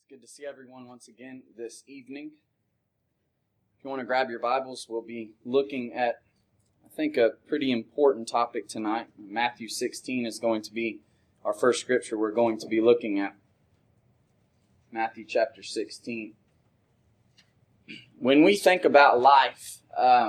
Good to see everyone once again this evening. If you want to grab your Bibles, we'll be looking at, I think, a pretty important topic tonight. Matthew 16 is going to be our first scripture we're going to be looking at. Matthew chapter 16. When we think about life,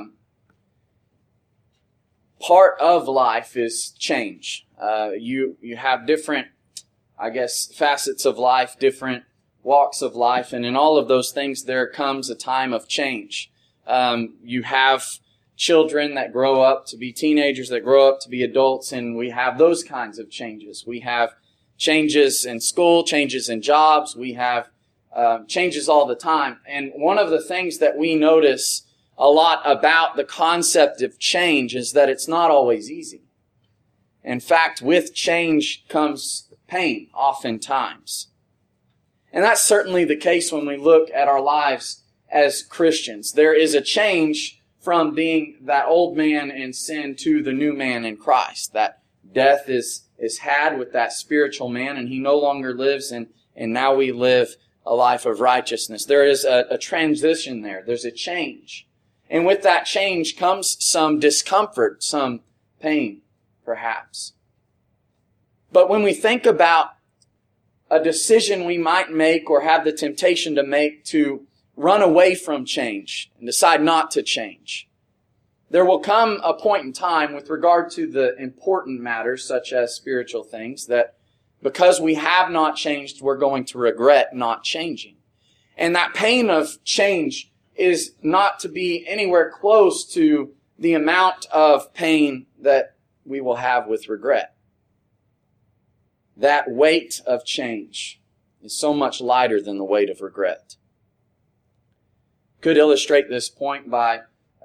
part of life is change. You have different, facets of life, different walks of life, and in all of those things there comes a time of change. You have children that grow up to be teenagers, that grow up to be adults, and we have those kinds of changes. We have changes in school, changes in jobs, we have changes all the time. And one of the things that we notice a lot about the concept of change is that it's not always easy. In fact, with change comes pain oftentimes. And that's certainly the case when we look at our lives as Christians. There is a change from being that old man in sin to the new man in Christ. That death is had with that spiritual man, and he no longer lives, and now we live a life of righteousness. There is a transition there. There's a change. And with that change comes some discomfort, some pain, perhaps. But when we think about a decision we might make or have the temptation to make to run away from change and decide not to change, there will come a point in time with regard to the important matters such as spiritual things that because we have not changed, we're going to regret not changing. And that pain of change is not to be anywhere close to the amount of pain that we will have with regret. That weight of change is so much lighter than the weight of regret. Could illustrate this point by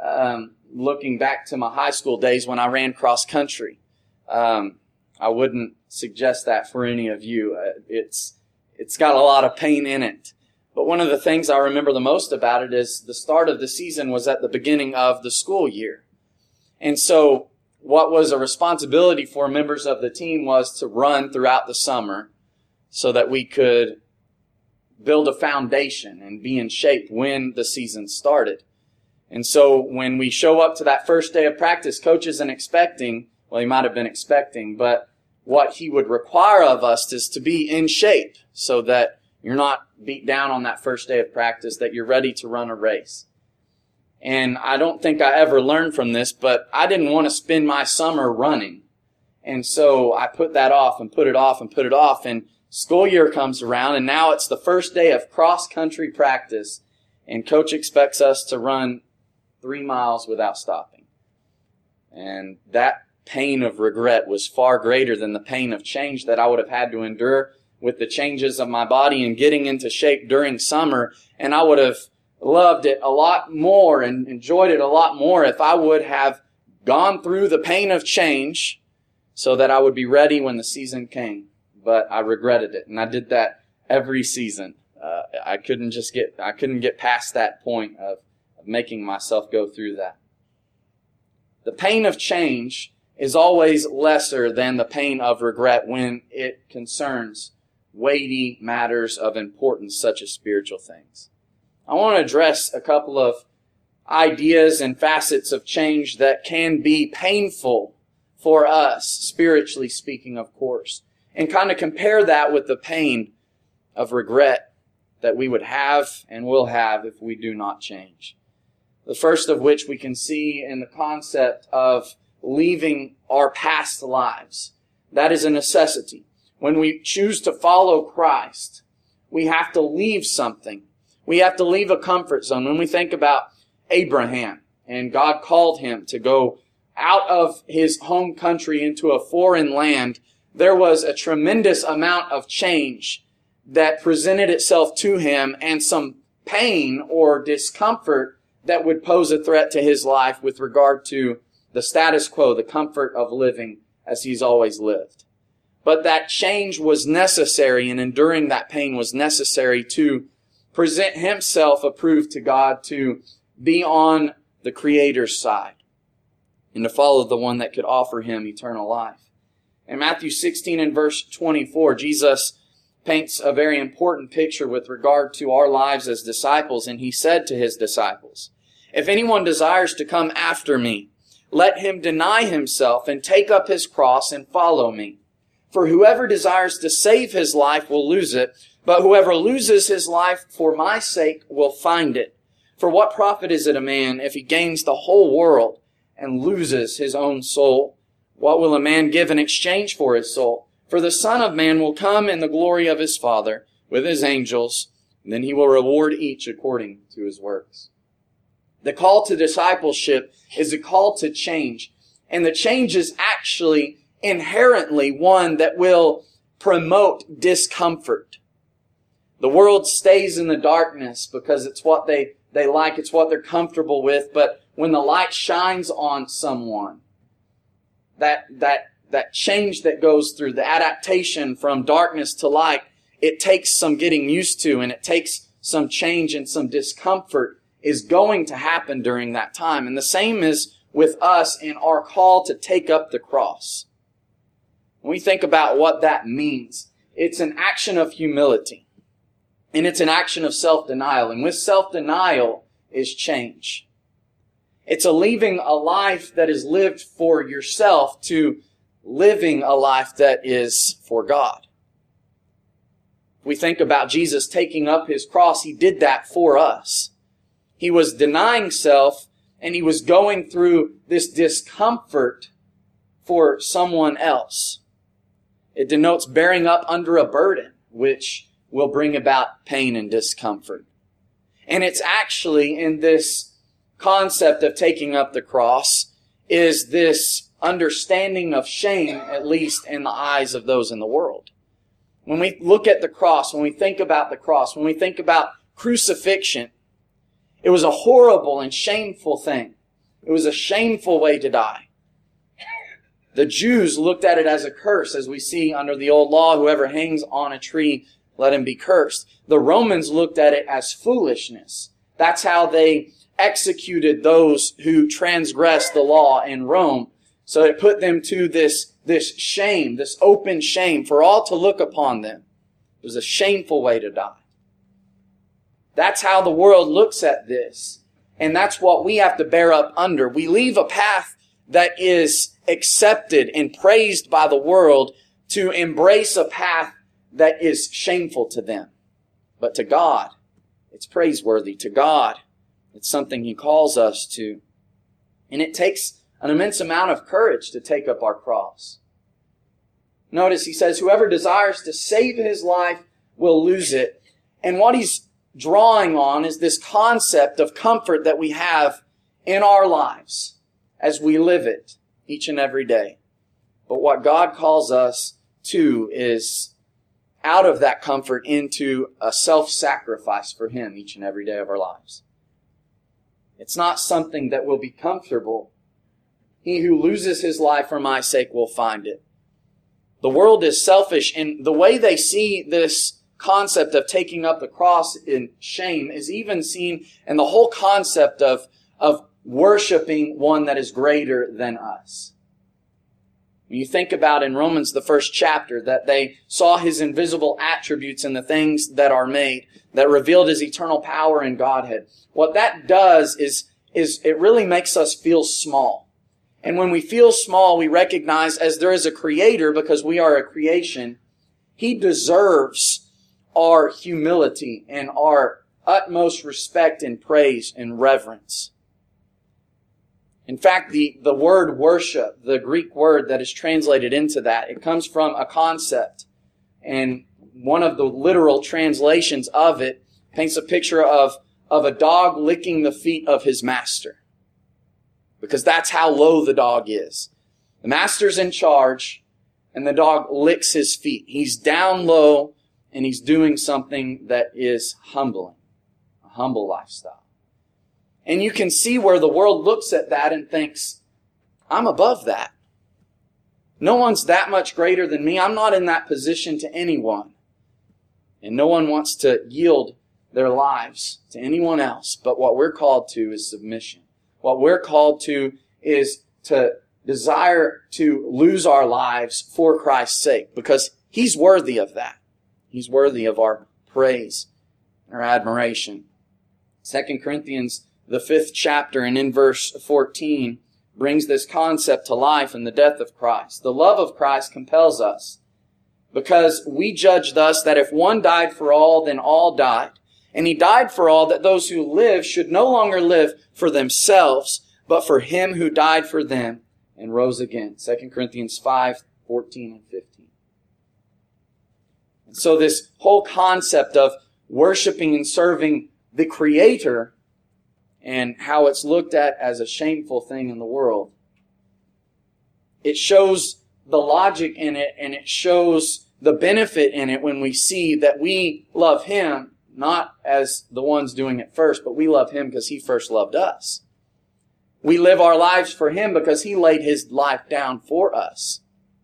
looking back to my high school days when I ran cross country. I wouldn't suggest that for any of you. It's got a lot of pain in it. But one of the things I remember the most about it is the start of the season was at the beginning of the school year. And so what was a responsibility for members of the team was to run throughout the summer so that we could build a foundation and be in shape when the season started. And so when we show up to that first day of practice, coach isn't expecting, well, he might have been expecting, but what he would require of us is to be in shape so that you're not beat down on that first day of practice, that you're ready to run a race. And I don't think I ever learned from this, but I didn't want to spend my summer running. And so I put that off and put it off and put it off. And school year comes around, and now it's the first day of cross-country practice. And coach expects us to run 3 miles without stopping. And that pain of regret was far greater than the pain of change that I would have had to endure with the changes of my body and getting into shape during summer. And I would have loved it a lot more and enjoyed it a lot more if I would have gone through the pain of change so that I would be ready when the season came. But I regretted it, and I did that every season. I couldn't get past that point of making myself go through that. The pain of change is always lesser than the pain of regret when it concerns weighty matters of importance such as spiritual things. I want to address a couple of ideas and facets of change that can be painful for us, spiritually speaking, of course, and kind of compare that with the pain of regret that we would have and will have if we do not change. The first of which we can see in the concept of leaving our past lives. That is a necessity. When we choose to follow Christ, we have to leave something. We have to leave a comfort zone. When we think about Abraham, and God called him to go out of his home country into a foreign land, there was a tremendous amount of change that presented itself to him and some pain or discomfort that would pose a threat to his life with regard to the status quo, the comfort of living as he's always lived. But that change was necessary, and enduring that pain was necessary to present himself approved to God, to be on the Creator's side, and to follow the one that could offer him eternal life. In Matthew 16 and verse 24, Jesus paints a very important picture with regard to our lives as disciples. And he said to his disciples, "If anyone desires to come after me, let him deny himself and take up his cross and follow me. For whoever desires to save his life will lose it, but whoever loses his life for my sake will find it. For what profit is it a man if he gains the whole world and loses his own soul? What will a man give in exchange for his soul? For the Son of Man will come in the glory of his Father with his angels, and then he will reward each according to his works." The call to discipleship is a call to change. And the change is actually inherently one that will promote discomfort. The world stays in the darkness because it's what they like, it's what they're comfortable with. But when the light shines on someone, that change that goes through, the adaptation from darkness to light, it takes some getting used to, and it takes some change and some discomfort is going to happen during that time. And the same is with us in our call to take up the cross. When we think about what that means, it's an action of humility. And it's an action of self-denial. And with self-denial is change. It's a leaving a life that is lived for yourself to living a life that is for God. We think about Jesus taking up his cross. He did that for us. He was denying self, and he was going through this discomfort for someone else. It denotes bearing up under a burden, which will bring about pain and discomfort. And it's actually in this concept of taking up the cross is this understanding of shame, at least in the eyes of those in the world. When we look at the cross, when we think about the cross, when we think about crucifixion, it was a horrible and shameful thing. It was a shameful way to die. The Jews looked at it as a curse, as we see under the old law, whoever hangs on a tree, let him be cursed. The Romans looked at it as foolishness. That's how they executed those who transgressed the law in Rome. So it put them to this shame, this open shame for all to look upon them. It was a shameful way to die. That's how the world looks at this. And that's what we have to bear up under. We leave a path that is accepted and praised by the world to embrace a path that is shameful to them. But to God, it's praiseworthy. To God, it's something He calls us to. And it takes an immense amount of courage to take up our cross. Notice He says, whoever desires to save his life will lose it. And what He's drawing on is this concept of comfort that we have in our lives as we live it each and every day. But what God calls us to is out of that comfort into a self-sacrifice for Him each and every day of our lives. It's not something that will be comfortable. He who loses his life for my sake will find it. The world is selfish, and the way they see this concept of taking up the cross in shame is even seen in the whole concept of worshiping one that is greater than us. When you think about in Romans, the first chapter, that they saw His invisible attributes in the things that are made, that revealed His eternal power and Godhead. What that does is it really makes us feel small. And when we feel small, we recognize as there is a Creator, because we are a creation, He deserves our humility and our utmost respect and praise and reverence. In fact, the word worship, the Greek word that is translated into that, it comes from a concept. And one of the literal translations of it paints a picture of a dog licking the feet of his master. Because that's how low the dog is. The master's in charge, and the dog licks his feet. He's down low, and he's doing something that is humbling. A humble lifestyle. And you can see where the world looks at that and thinks, I'm above that. No one's that much greater than me. I'm not in that position to anyone. And no one wants to yield their lives to anyone else. But what we're called to is submission. What we're called to is to desire to lose our lives for Christ's sake, because He's worthy of that. He's worthy of our praise, our admiration. 2 Corinthians, the 5th chapter, and in verse 14, brings this concept to life in the death of Christ. The love of Christ compels us, because we judge thus that if one died for all, then all died. And He died for all, that those who live should no longer live for themselves, but for Him who died for them and rose again. 2 Corinthians 5:14 and 15. And so this whole concept of worshiping and serving the Creator, and how it's looked at as a shameful thing in the world, it shows the logic in it, and it shows the benefit in it when we see that we love Him, not as the ones doing it first, but we love Him because He first loved us. We live our lives for Him because He laid His life down for us.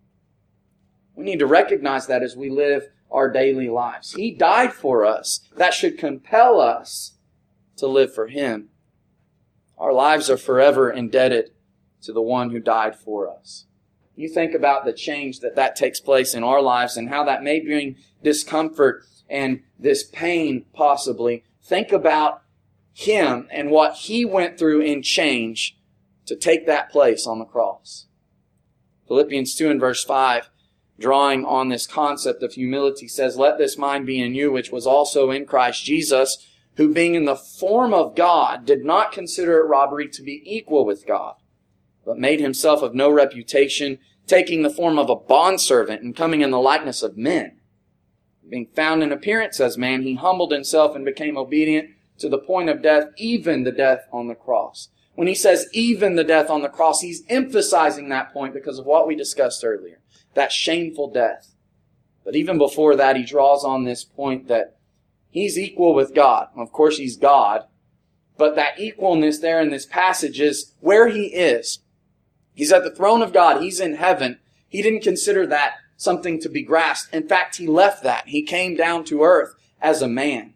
We need to recognize that as we live our daily lives. He died for us. That should compel us to live for Him. Our lives are forever indebted to the one who died for us. You think about the change that takes place in our lives and how that may bring discomfort and this pain possibly. Think about Him and what He went through in change to take that place on the cross. Philippians 2 and verse 5, drawing on this concept of humility, says, "Let this mind be in you, which was also in Christ Jesus, who being in the form of God did not consider it robbery to be equal with God, but made Himself of no reputation, taking the form of a bondservant and coming in the likeness of men. Being found in appearance as man, He humbled Himself and became obedient to the point of death, even the death on the cross." When He says even the death on the cross, He's emphasizing that point because of what we discussed earlier, that shameful death. But even before that, He draws on this point that He's equal with God. Of course, He's God. But that equalness there in this passage is where He is. He's at the throne of God. He's in heaven. He didn't consider that something to be grasped. In fact, He left that. He came down to earth as a man.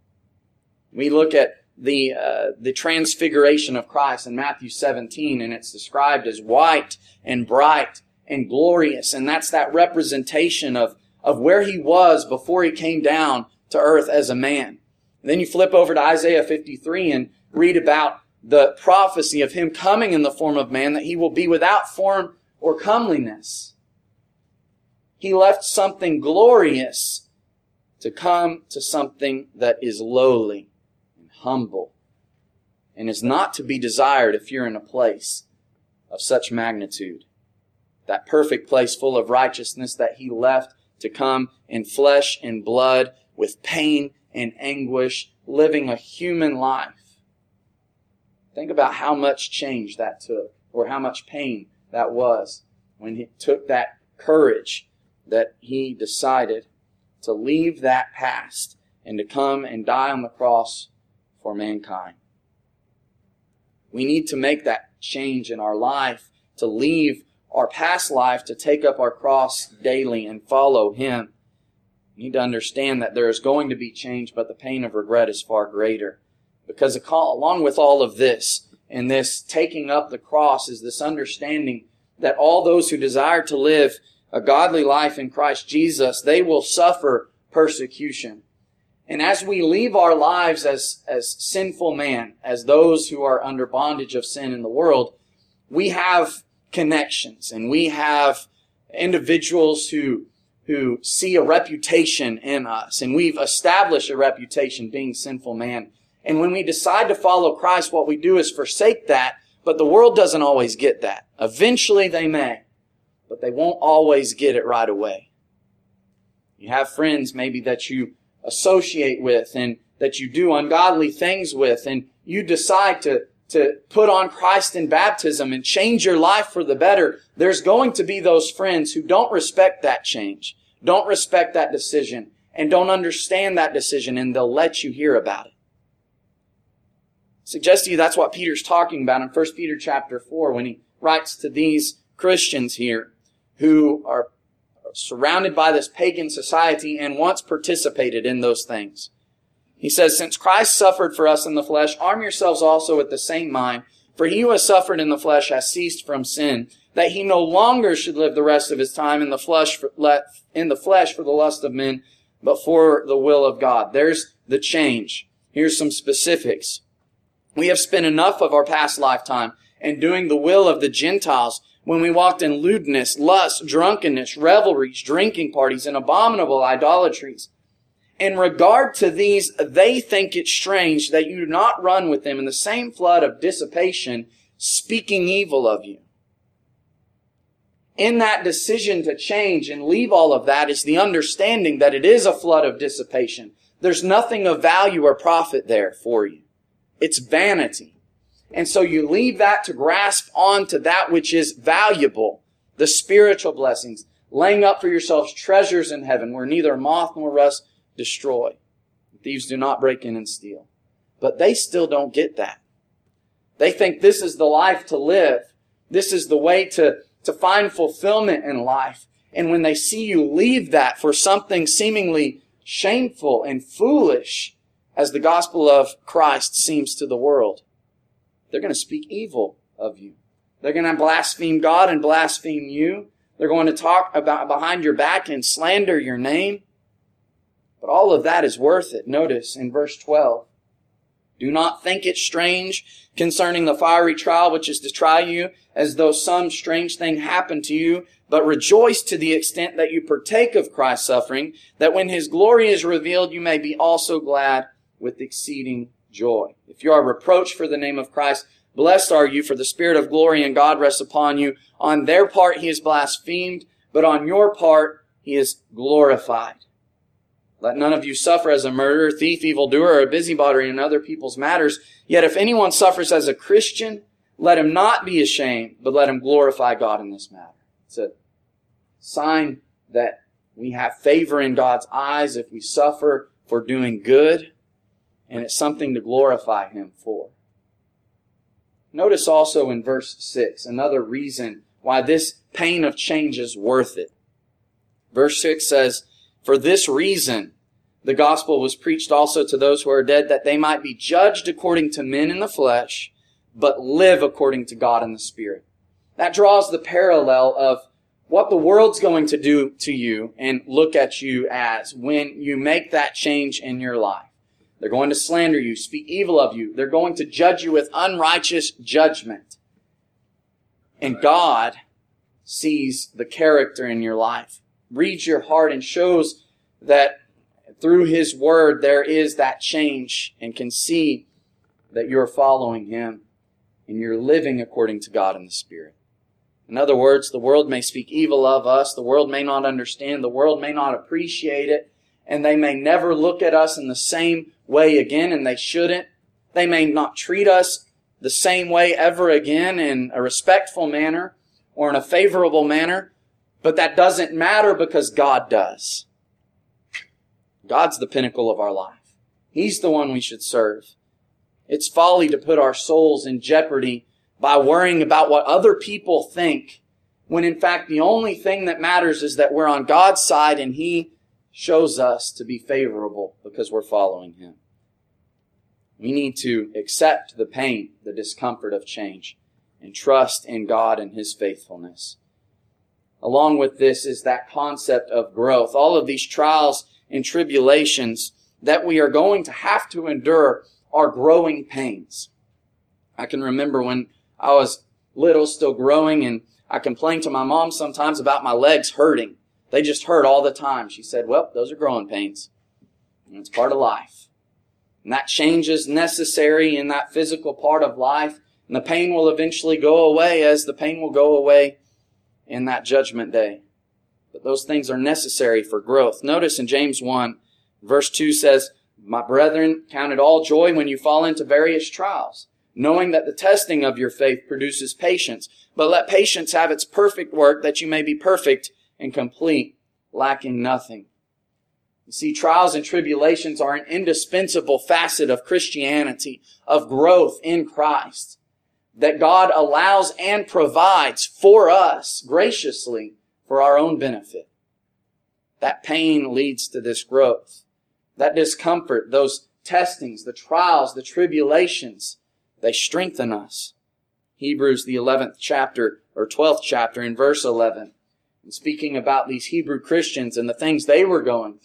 We look at the transfiguration of Christ in Matthew 17, and it's described as white and bright and glorious. And that's that representation of where He was before He came down to earth as a man. And then you flip over to Isaiah 53 and read about the prophecy of Him coming in the form of man, that He will be without form or comeliness. He left something glorious to come to something that is lowly and humble and is not to be desired if you're in a place of such magnitude. That perfect place full of righteousness that He left to come in flesh and blood with pain and anguish, living a human life. Think about how much change that took, or how much pain that was when He took that courage that He decided to leave that past and to come and die on the cross for mankind. We need to make that change in our life, to leave our past life, to take up our cross daily and follow Him. We need to understand that there is going to be change, but the pain of regret is far greater. Because along with all of this, and this taking up the cross, is this understanding that all those who desire to live a godly life in Christ Jesus, they will suffer persecution. And as we leave our lives as sinful man, as those who are under bondage of sin in the world, we have connections, and we have individuals who see a reputation in us, and we've established a reputation being sinful man. And when we decide to follow Christ, what we do is forsake that, but the world doesn't always get that. Eventually they may, but they won't always get it right away. You have friends maybe that you associate with and that you do ungodly things with, and you decide to put on Christ in baptism and change your life for the better. There's going to be those friends who don't respect that change, don't respect that decision, and don't understand that decision, and they'll let you hear about it. I suggest to you that's what Peter's talking about in 1 Peter chapter 4 when he writes to these Christians here who are surrounded by this pagan society and once participated in those things. He says, "Since Christ suffered for us in the flesh, arm yourselves also with the same mind. For he who has suffered in the flesh has ceased from sin, that he no longer should live the rest of his time in the flesh for the lust of men, but for the will of God. There's the change. Here's some specifics. We have spent enough of our past lifetime in doing the will of the Gentiles when we walked in lewdness, lust, drunkenness, revelries, drinking parties, and abominable idolatries. In regard to these, they think it strange that you do not run with them in the same flood of dissipation, speaking evil of you. In that decision to change and leave all of that is the understanding that it is a flood of dissipation. There's nothing of value or profit there for you. It's vanity. And so you leave that to grasp onto that which is valuable, the spiritual blessings, laying up for yourselves treasures in heaven where neither moth nor rust destroy. Thieves do not break in and steal. But they still don't get that. They think this is the life to live. This is the way to find fulfillment in life. And when they see you leave that for something seemingly shameful and foolish, as the gospel of Christ seems to the world, they're going to speak evil of you. They're going to blaspheme God and blaspheme you. They're going to talk about behind your back and slander your name. But all of that is worth it. Notice in verse 12, do not think it strange concerning the fiery trial which is to try you, as though some strange thing happened to you, but rejoice to the extent that you partake of Christ's suffering, that when His glory is revealed, you may be also glad with exceeding joy. If you are reproached for the name of Christ, blessed are you, for the Spirit of glory and God rests upon you. On their part He is blasphemed, but on your part He is glorified. Let none of you suffer as a murderer, thief, evildoer, or a busybody in other people's matters. Yet if anyone suffers as a Christian, let him not be ashamed, but let him glorify God in this matter. It's a sign that we have favor in God's eyes if we suffer for doing good, and it's something to glorify Him for. Notice also in verse 6, another reason why this pain of change is worth it. Verse 6 says, for this reason, the gospel was preached also to those who are dead, that they might be judged according to men in the flesh, but live according to God in the Spirit. That draws the parallel of what the world's going to do to you and look at you as when you make that change in your life. They're going to slander you, speak evil of you. They're going to judge you with unrighteous judgment. And God sees the character in your life, reads your heart, and shows that through His Word there is that change, and can see that you're following Him and you're living according to God in the Spirit. In other words, the world may speak evil of us, the world may not understand, the world may not appreciate it, and they may never look at us in the same way again, and they shouldn't. They may not treat us the same way ever again in a respectful manner or in a favorable manner, but that doesn't matter because God does. God's the pinnacle of our life. He's the one we should serve. It's folly to put our souls in jeopardy by worrying about what other people think, when in fact the only thing that matters is that we're on God's side and He shows us to be favorable because we're following Him. We need to accept the pain, the discomfort of change, and trust in God and His faithfulness. Along with this is that concept of growth. All of these trials and tribulations that we are going to have to endure are growing pains. I can remember when I was little, still growing, and I complained to my mom sometimes about my legs hurting. They just hurt all the time. She said, well, those are growing pains. And it's part of life. And that change is necessary in that physical part of life. And the pain will eventually go away, as the pain will go away in that judgment day. But those things are necessary for growth. Notice in James 1, verse 2 says, my brethren, count it all joy when you fall into various trials, knowing that the testing of your faith produces patience. But let patience have its perfect work, that you may be perfect and complete, lacking nothing. You see, trials and tribulations are an indispensable facet of Christianity, of growth in Christ, that God allows and provides for us graciously for our own benefit. That pain leads to this growth. That discomfort, those testings, the trials, the tribulations, they strengthen us. Hebrews, the 11th chapter, or 12th chapter in verse 11, and speaking about these Hebrew Christians and the things they were going through,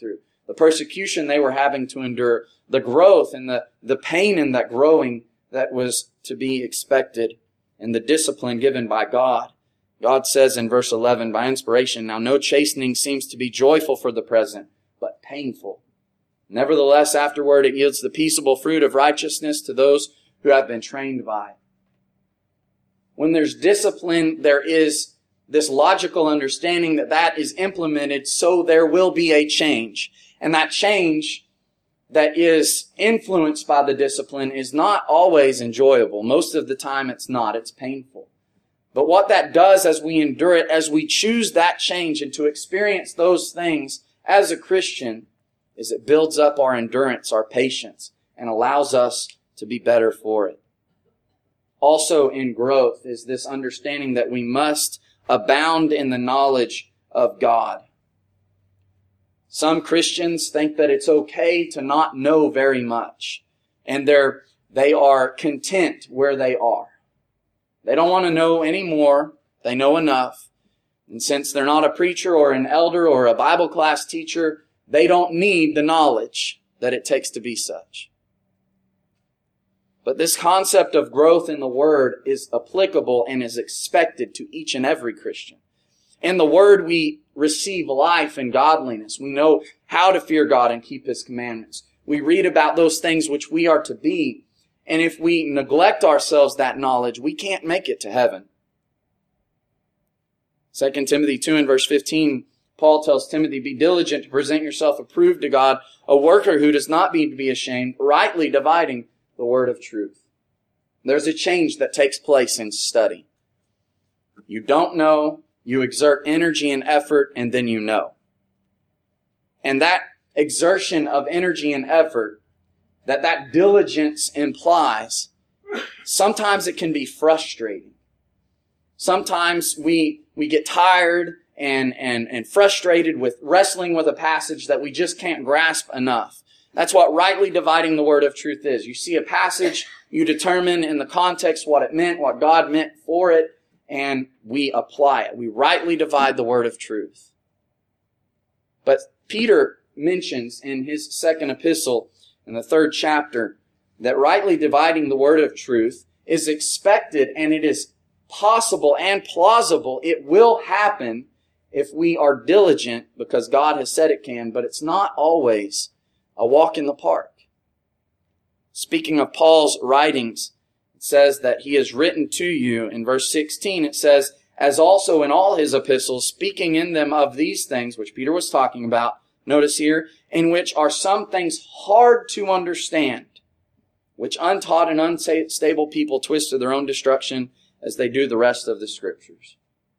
the persecution they were having to endure, the growth and the pain in that growing that was to be expected, and the discipline given by God. God says in verse 11, by inspiration, "Now no chastening seems to be joyful for the present, but painful. Nevertheless, afterward it yields the peaceable fruit of righteousness to those who have been trained by it." When there's discipline, there is this logical understanding that is implemented, so there will be a change. And that change that is influenced by the discipline is not always enjoyable. Most of the time it's not. It's painful. But what that does as we endure it, as we choose that change and to experience those things as a Christian, is it builds up our endurance, our patience, and allows us to be better for it. Also in growth is this understanding that we must abound in the knowledge of God. Some Christians think that it's okay to not know very much, and they are content where they are. They don't want to know any more. They know enough. And since they're not a preacher or an elder or a Bible class teacher, they don't need the knowledge that it takes to be such. But this concept of growth in the Word is applicable and is expected to each and every Christian. In the Word, we receive life and godliness. We know how to fear God and keep His commandments. We read about those things which we are to be. And if we neglect ourselves that knowledge, we can't make it to heaven. 2 Timothy 2 and verse 15, Paul tells Timothy, "Be diligent to present yourself approved to God, a worker who does not need to be ashamed, rightly dividing the word of truth." There's a change that takes place in study. You don't know, you exert energy and effort, and then you know. And that exertion of energy and effort, that diligence implies, sometimes it can be frustrating. Sometimes we get tired and frustrated with wrestling with a passage that we just can't grasp enough. That's what rightly dividing the word of truth is. You see a passage, you determine in the context what it meant, what God meant for it, and we apply it. We rightly divide the word of truth. But Peter mentions in his second epistle, in the 3rd chapter, that rightly dividing the word of truth is expected, and it is possible and plausible. It will happen if we are diligent, because God has said it can, but it's not always a walk in the park. Speaking of Paul's writings, it says that he has written to you. In verse 16, it says, "As also in all his epistles, speaking in them of these things," which Peter was talking about, notice here, "in which are some things hard to understand, which untaught and unstable people twist to their own destruction, as they do the rest of the Scriptures."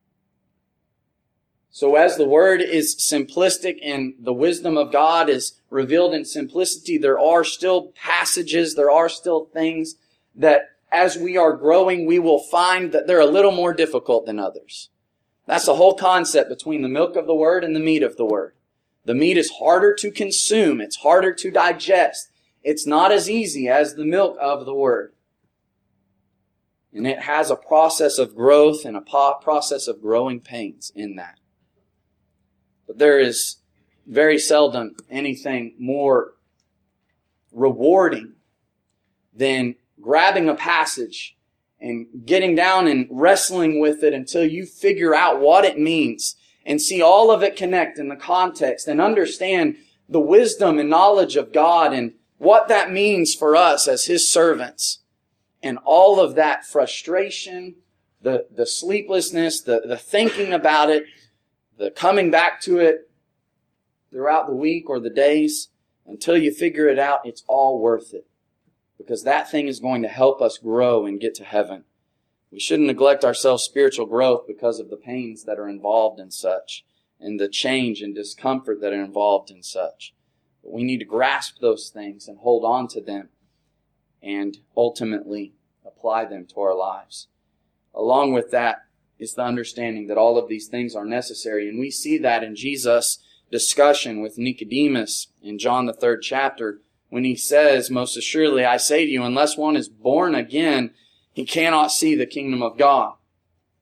So as the Word is simplistic and the wisdom of God is revealed in simplicity, there are still passages, there are still things that as we are growing, we will find that they're a little more difficult than others. That's the whole concept between the milk of the Word and the meat of the Word. The meat is harder to consume. It's harder to digest. It's not as easy as the milk of the Word. And it has a process of growth and a process of growing pains in that. But there is very seldom anything more rewarding than grabbing a passage and getting down and wrestling with it until you figure out what it means and see all of it connect in the context and understand the wisdom and knowledge of God and what that means for us as His servants. And all of that frustration, the sleeplessness, the thinking about it, the coming back to it throughout the week or the days, until you figure it out, it's all worth it. Because that thing is going to help us grow and get to heaven. We shouldn't neglect ourselves spiritual growth because of the pains that are involved in such, and the change and discomfort that are involved in such. But we need to grasp those things and hold on to them and ultimately apply them to our lives. Along with that is the understanding that all of these things are necessary. And we see that in Jesus' discussion with Nicodemus in John the 3rd chapter, when he says, "Most assuredly I say to you, unless one is born again, he cannot see the kingdom of God."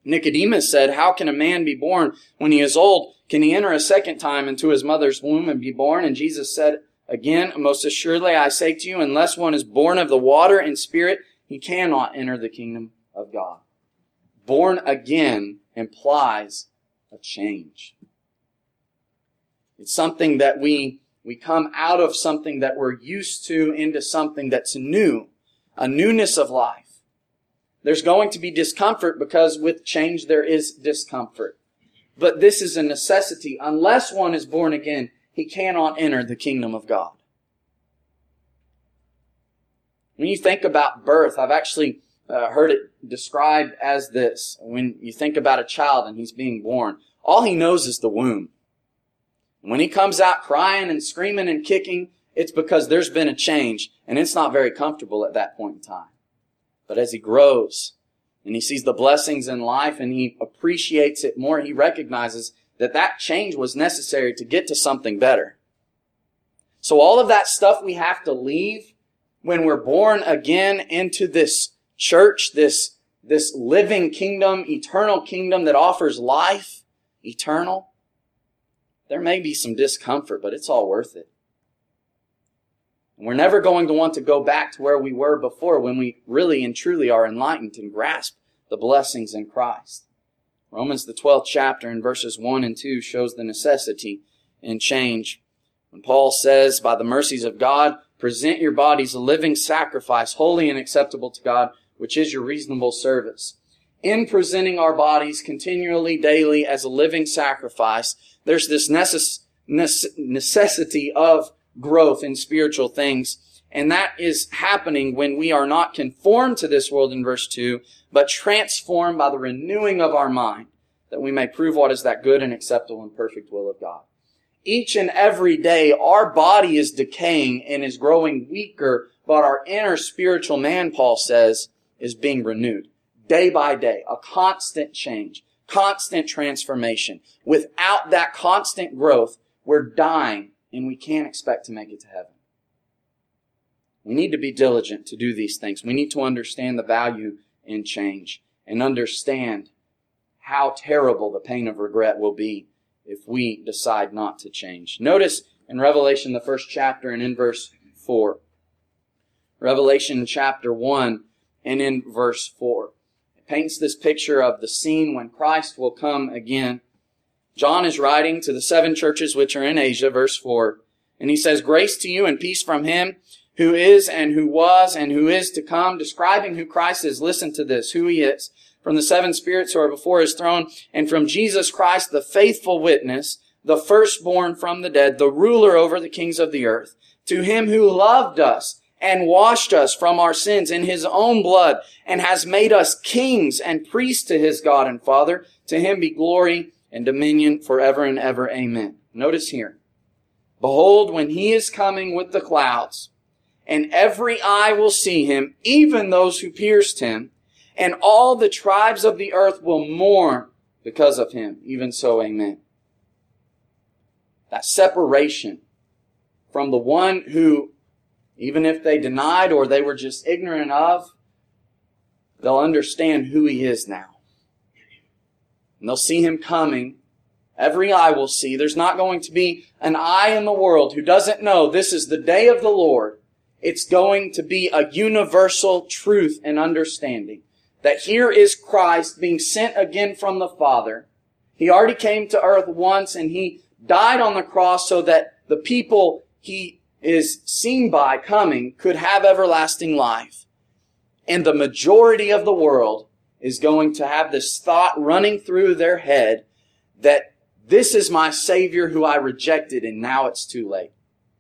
Nicodemus said, "How can a man be born when he is old? Can he enter a second time into his mother's womb and be born?" And Jesus said again, "Most assuredly I say to you, unless one is born of the water and Spirit, he cannot enter the kingdom of God." Born again implies a change. It's something that we come out of something that we're used to into something that's new, a newness of life. There's going to be discomfort because with change there is discomfort. But this is a necessity. Unless one is born again, he cannot enter the kingdom of God. When you think about birth, I've actually heard it described as this. When you think about a child and he's being born, all he knows is the womb. When he comes out crying and screaming and kicking, it's because there's been a change, and it's not very comfortable at that point in time. But as he grows and he sees the blessings in life and he appreciates it more, he recognizes that that change was necessary to get to something better. So all of that stuff we have to leave when we're born again into this church, this living kingdom, eternal kingdom that offers life, eternal. There may be some discomfort, but it's all worth it. We're never going to want to go back to where we were before when we really and truly are enlightened and grasp the blessings in Christ. Romans, the 12th chapter, in verses 1 and 2, shows the necessity in change. When Paul says, "By the mercies of God, present your bodies a living sacrifice, holy and acceptable to God, which is your reasonable service." In presenting our bodies continually, daily, as a living sacrifice, there's this necessity of growth in spiritual things. And that is happening when we are not conformed to this world in verse 2, but transformed by the renewing of our mind, that we may prove what is that good and acceptable and perfect will of God. Each and every day, our body is decaying and is growing weaker, but our inner spiritual man, Paul says, is being renewed day by day. A constant change, constant transformation. Without that constant growth, we're dying and we can't expect to make it to heaven. We need to be diligent to do these things. We need to understand the value in change and understand how terrible the pain of regret will be if we decide not to change. Notice in Revelation, the 1st chapter, and in verse 4. Revelation chapter 1 and in verse 4. It paints this picture of the scene when Christ will come again. John is writing to the 7 churches which are in Asia, verse 4. And he says, "Grace to you and peace from Him who is and who was and who is to come," describing who Christ is. Listen to this, who He is. "From the 7 spirits who are before His throne, and from Jesus Christ, the faithful witness, the firstborn from the dead, the ruler over the kings of the earth. To Him who loved us and washed us from our sins in His own blood, and has made us kings and priests to His God and Father, to Him be glory and dominion forever and ever. Amen." Notice here, "Behold, when He is coming with the clouds, and every eye will see Him, even those who pierced Him, and all the tribes of the earth will mourn because of Him. Even so, amen." That separation from the one who, even if they denied or they were just ignorant of, they'll understand who He is now. And they'll see Him coming. Every eye will see. There's not going to be an eye in the world who doesn't know this is the day of the Lord. It's going to be a universal truth and understanding that here is Christ being sent again from the Father. He already came to earth once and He died on the cross so that the people He is seen by coming could have everlasting life. And the majority of the world is going to have this thought running through their head that this is my Savior who I rejected and now it's too late.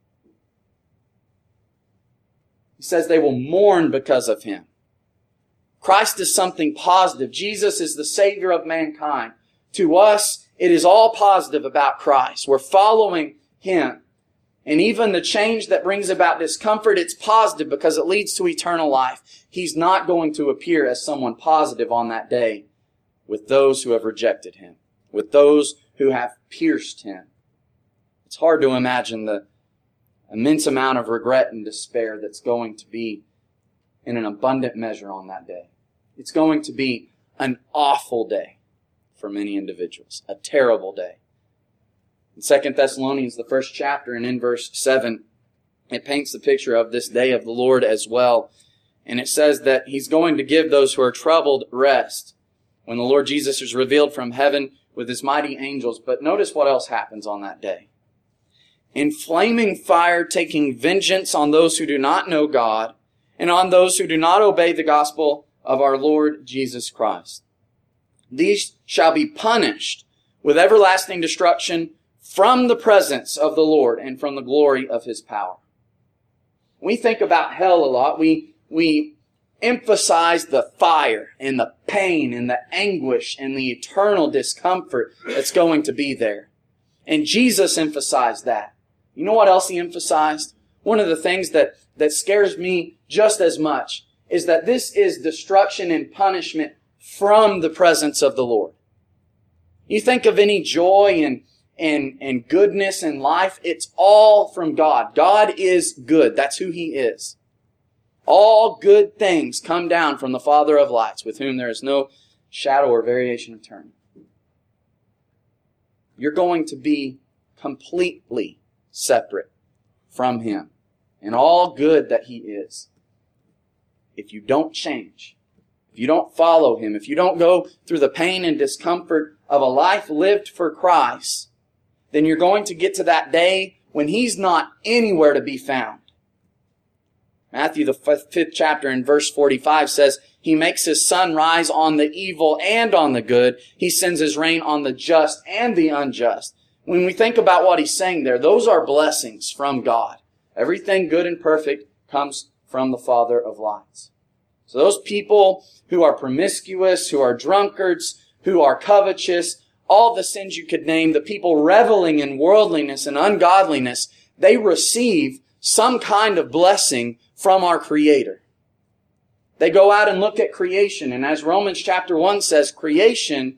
He says they will mourn because of Him. Christ is something positive. Jesus is the Savior of mankind. To us, it is all positive about Christ. We're following Him. And even the change that brings about discomfort, it's positive because it leads to eternal life. He's not going to appear as someone positive on that day with those who have rejected Him, with those who have pierced Him. It's hard to imagine the immense amount of regret and despair that's going to be in an abundant measure on that day. It's going to be an awful day for many individuals. A terrible day. In 2 Thessalonians, the first chapter, and in verse 7, it paints the picture of this day of the Lord as well. And it says that He's going to give those who are troubled rest when the Lord Jesus is revealed from heaven with His mighty angels. But notice what else happens on that day. In flaming fire, taking vengeance on those who do not know God and on those who do not obey the gospel of our Lord Jesus Christ. These shall be punished with everlasting destruction from the presence of the Lord and from the glory of His power. We think about hell a lot. We emphasize the fire and the pain and the anguish and the eternal discomfort that's going to be there. And Jesus emphasized that. You know what else He emphasized? One of the things that scares me just as much is that this is destruction and punishment from the presence of the Lord. You think of any joy and goodness in life, it's all from God. God is good. That's who He is. All good things come down from the Father of lights, with whom there is no shadow or variation of turning. You're going to be completely separate from Him and all good that He is. If you don't change, if you don't follow Him, if you don't go through the pain and discomfort of a life lived for Christ, then you're going to get to that day when He's not anywhere to be found. Matthew, the 5th chapter, in verse 45 says, He makes His sun rise on the evil and on the good. He sends His rain on the just and the unjust. When we think about what He's saying there, those are blessings from God. Everything good and perfect comes from the Father of lights. So those people who are promiscuous, who are drunkards, who are covetous, all the sins you could name, the people reveling in worldliness and ungodliness, they receive some kind of blessing from our Creator. They go out and look at creation, and as Romans chapter 1 says, creation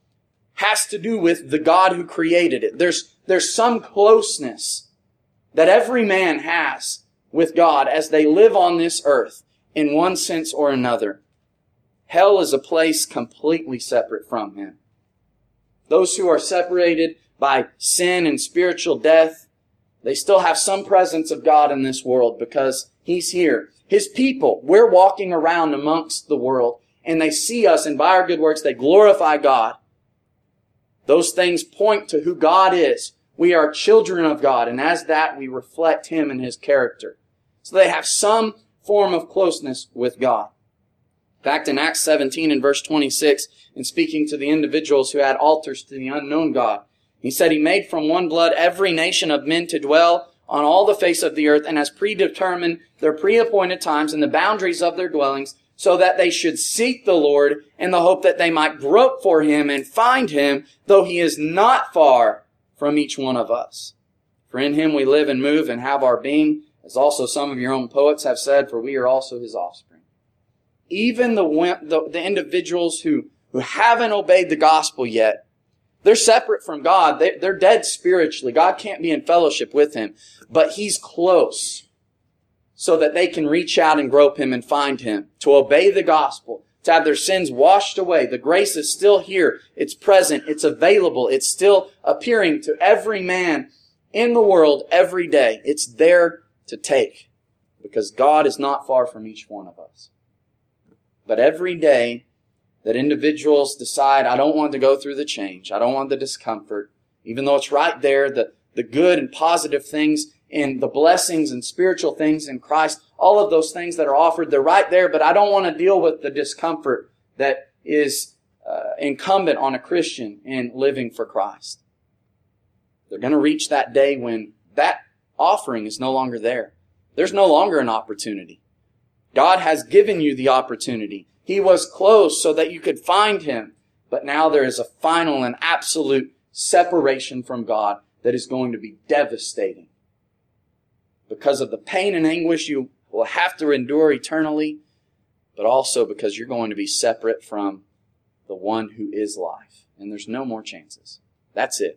has to do with the God who created it. There's some closeness that every man has with God as they live on this earth in one sense or another. Hell is a place completely separate from Him. Those who are separated by sin and spiritual death, they still have some presence of God in this world because He's here. His people, we're walking around amongst the world, and they see us, and by our good works they glorify God. Those things point to who God is. We are children of God, and as that we reflect Him and His character. So they have some form of closeness with God. In fact, in Acts 17 and verse 26, in speaking to the individuals who had altars to the unknown God, He said, He made from one blood every nation of men to dwell on all the face of the earth, and has predetermined their pre-appointed times and the boundaries of their dwellings, so that they should seek the Lord in the hope that they might grope for Him and find Him, though He is not far from each one of us. For in Him we live and move and have our being, as also some of your own poets have said, for we are also His offspring. Even the individuals who haven't obeyed the gospel yet, they're separate from God. They're dead spiritually. God can't be in fellowship with Him. But He's close so that they can reach out and grope Him and find Him, to obey the gospel, to have their sins washed away. The grace is still here. It's present. It's available. It's still appearing to every man in the world every day. It's there to take because God is not far from each one of us. But every day that individuals decide, I don't want to go through the change, I don't want the discomfort, even though it's right there, the good and positive things and the blessings and spiritual things in Christ, all of those things that are offered, they're right there, but I don't want to deal with the discomfort that is incumbent on a Christian in living for Christ. They're going to reach that day when that offering is no longer there. There's no longer an opportunity. God has given you the opportunity. He was close so that you could find Him. But now there is a final and absolute separation from God that is going to be devastating. Because of the pain and anguish you will have to endure eternally, but also because you're going to be separate from the one who is life. And there's no more chances. That's it.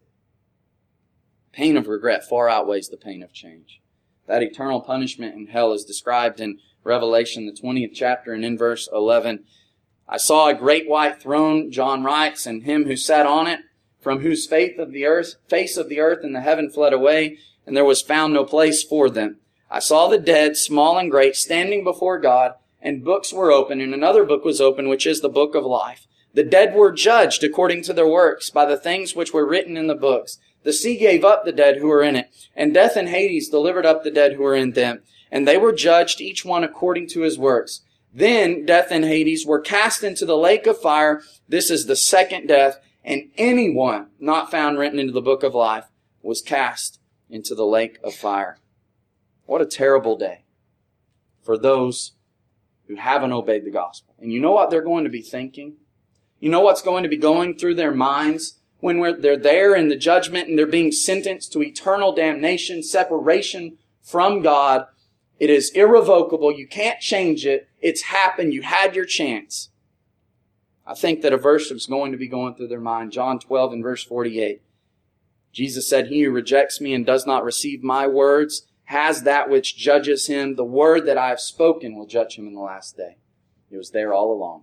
Pain of regret far outweighs the pain of change. That eternal punishment in hell is described in Revelation, the 20th chapter, and in verse 11. I saw a great white throne, John writes, and him who sat on it, from whose face of the earth and the heaven fled away, and there was found no place for them. I saw the dead, small and great, standing before God, and books were opened, and another book was opened, which is the book of life. The dead were judged according to their works by the things which were written in the books. The sea gave up the dead who were in it, and death and Hades delivered up the dead who were in them. And they were judged, each one according to his works. Then death and Hades were cast into the lake of fire. This is the second death, and anyone not found written into the book of life was cast into the lake of fire. What a terrible day for those who haven't obeyed the gospel. And you know what they're going to be thinking? You know what's going to be going through their minds when they're there in the judgment and they're being sentenced to eternal damnation, separation from God. It is irrevocable. You can't change it. It's happened. You had your chance. I think that a verse is going to be going through their mind. John 12 and verse 48. Jesus said, "He who rejects me and does not receive my words has that which judges him. The word that I have spoken will judge him in the last day." It was there all along.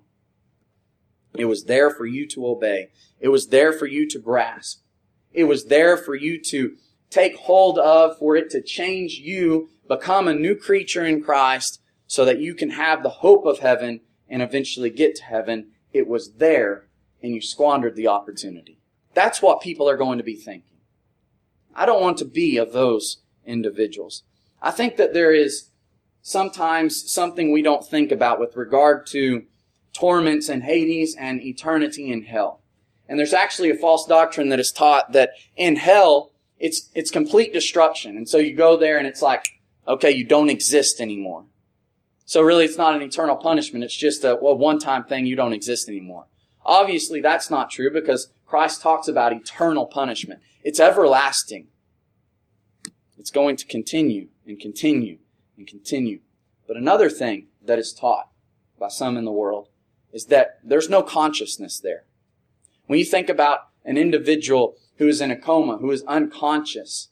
It was there for you to obey. It was there for you to grasp. It was there for you to take hold of, for it to change you, become a new creature in Christ, so that you can have the hope of heaven and eventually get to heaven. It was there, and you squandered the opportunity. That's what people are going to be thinking. I don't want to be of those individuals. I think that there is sometimes something we don't think about with regard to torments in Hades and eternity in hell. And there's actually a false doctrine that is taught that in hell, it's complete destruction. And so you go there and it's like, okay, you don't exist anymore. So really it's not an eternal punishment. It's just a one-time thing. You don't exist anymore. Obviously that's not true because Christ talks about eternal punishment. It's everlasting. It's going to continue and continue and continue. But another thing that is taught by some in the world is that there's no consciousness there. When you think about an individual who is in a coma, who is unconscious,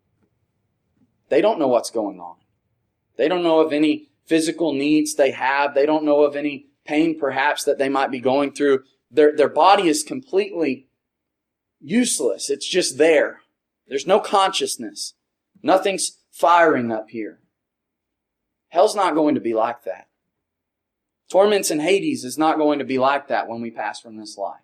they don't know what's going on. They don't know of any physical needs they have. They don't know of any pain perhaps that they might be going through. Their body is completely useless. It's just there. There's no consciousness. Nothing's firing up here. Hell's not going to be like that. Torments in Hades is not going to be like that when we pass from this life.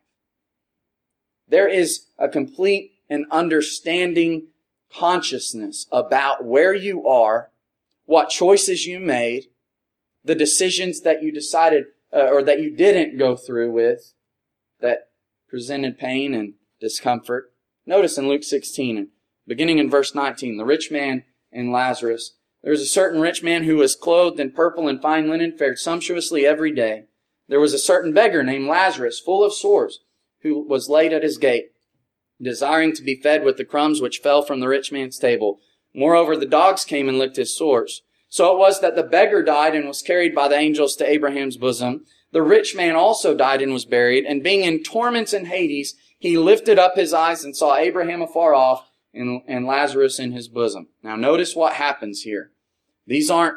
There is a complete and understanding consciousness about where you are, what choices you made, the decisions that you decided or that you didn't go through with that presented pain and discomfort. Notice in Luke 16, beginning in verse 19, the rich man and Lazarus. There was a certain rich man who was clothed in purple and fine linen, fared sumptuously every day. There was a certain beggar named Lazarus, full of sores, who was laid at his gate, desiring to be fed with the crumbs which fell from the rich man's table. Moreover, the dogs came and licked his sores. So it was that the beggar died and was carried by the angels to Abraham's bosom. The rich man also died and was buried, and being in torments in Hades, he lifted up his eyes and saw Abraham afar off, and Lazarus in his bosom. Now notice what happens here. These aren't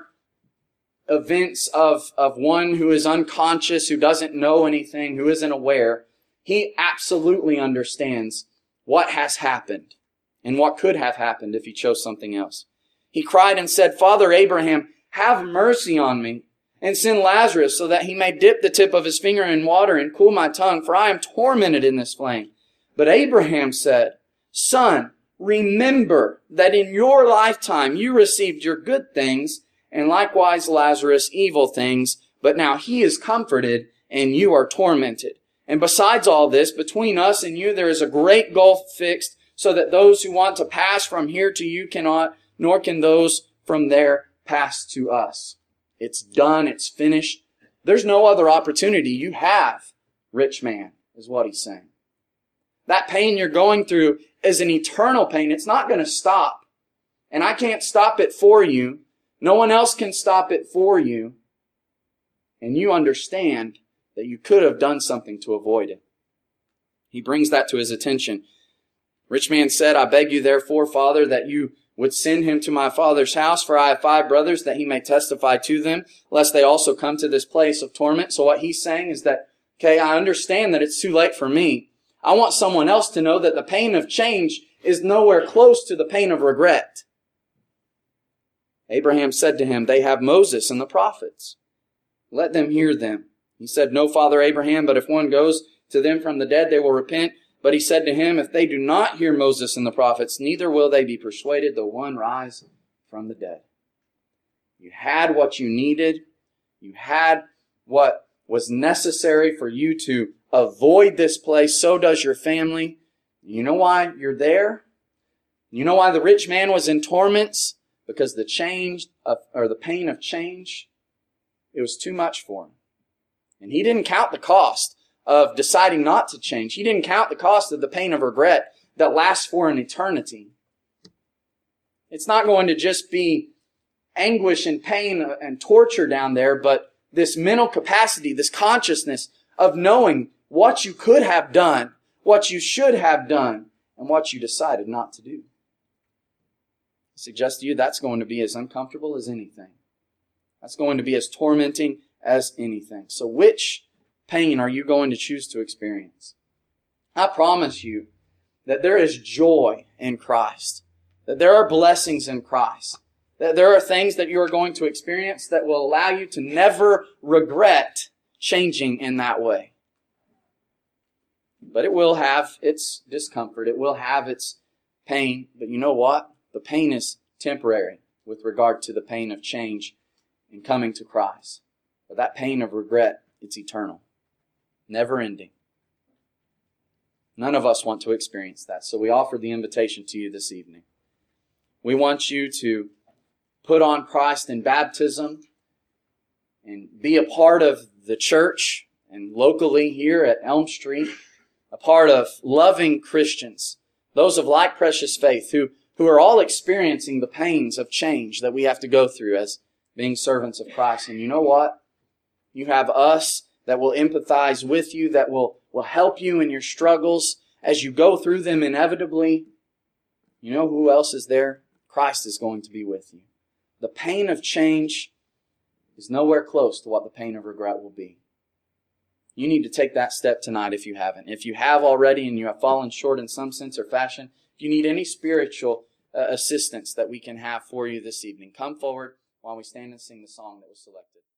events of one who is unconscious, who doesn't know anything, who isn't aware. He absolutely understands what has happened and what could have happened if he chose something else. He cried and said, "Father Abraham, have mercy on me, and send Lazarus so that he may dip the tip of his finger in water and cool my tongue, for I am tormented in this flame." But Abraham said, "Son, remember that in your lifetime you received your good things, and likewise Lazarus evil things, but now he is comforted and you are tormented. And besides all this, between us and you there is a great gulf fixed, so that those who want to pass from here to you cannot, nor can those from there pass to us." It's done. It's finished. There's no other opportunity you have, rich man, is what he's saying. That pain you're going through is an eternal pain. It's not going to stop. And I can't stop it for you. No one else can stop it for you. And you understand that you could have done something to avoid it. He brings that to his attention. Rich man said, "I beg you therefore, Father, that you would send him to my father's house, for I have 5 brothers, that he may testify to them, lest they also come to this place of torment." So what he's saying is that Okay, I understand that it's too late for me. I want someone else to know that the pain of change is nowhere close to the pain of regret. Abraham said to him, "They have Moses and the prophets. Let them hear them." He said, "No, Father Abraham, but if one goes to them from the dead, they will repent." But he said to him, "If they do not hear Moses and the prophets, neither will they be persuaded, though one rise from the dead." You had what you needed. You had what was necessary for you to avoid this place. So does your family. You know why you're there? You know why the rich man was in torments? Because the pain of change, it was too much for him. And he didn't count the cost of deciding not to change. He didn't count the cost of the pain of regret that lasts for an eternity. It's not going to just be anguish and pain and torture down there, but this mental capacity, this consciousness of knowing what you could have done, what you should have done, and what you decided not to do. I suggest to you that's going to be as uncomfortable as anything. That's going to be as tormenting as anything. So which pain are you going to choose to experience? I promise you that there is joy in Christ, that there are blessings in Christ, that there are things that you are going to experience that will allow you to never regret changing in that way. But it will have its discomfort. It will have its pain. But you know what? The pain is temporary with regard to the pain of change and coming to Christ. But that pain of regret, it's eternal. Never ending. None of us want to experience that. So we offer the invitation to you this evening. We want you to put on Christ in baptism and be a part of the church and locally here at Elm Street, a part of loving Christians, those of like precious faith who are all experiencing the pains of change that we have to go through as being servants of Christ. And you know what? You have us that will empathize with you, that will help you in your struggles as you go through them inevitably. You know who else is there? Christ is going to be with you. The pain of change is nowhere close to what the pain of regret will be. You need to take that step tonight if you haven't. If you have already and you have fallen short in some sense or fashion, if you need any spiritual assistance that we can have for you this evening, come forward while we stand and sing the song that was selected.